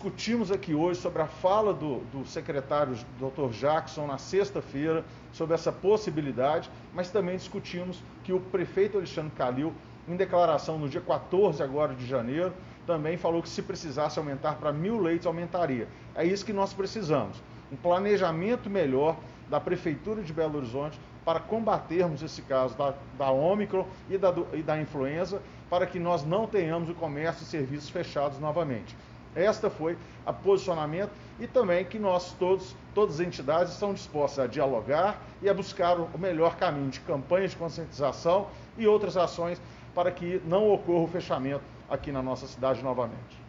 discutimos aqui hoje sobre a fala do secretário Dr. Jackson na sexta-feira, sobre essa possibilidade, mas também discutimos que o prefeito Alexandre Calil, em declaração no dia 14 agora de janeiro, também falou que se precisasse aumentar para 1.000 leitos, aumentaria. É isso que nós precisamos, um planejamento melhor da Prefeitura de Belo Horizonte para combatermos esse caso da Ômicron e da influenza, para que nós não tenhamos o comércio e serviços fechados novamente. Esta foi o posicionamento e também que nós todas as entidades estão dispostas a dialogar e a buscar o melhor caminho de campanhas de conscientização e outras ações para que não ocorra o fechamento aqui na nossa cidade novamente.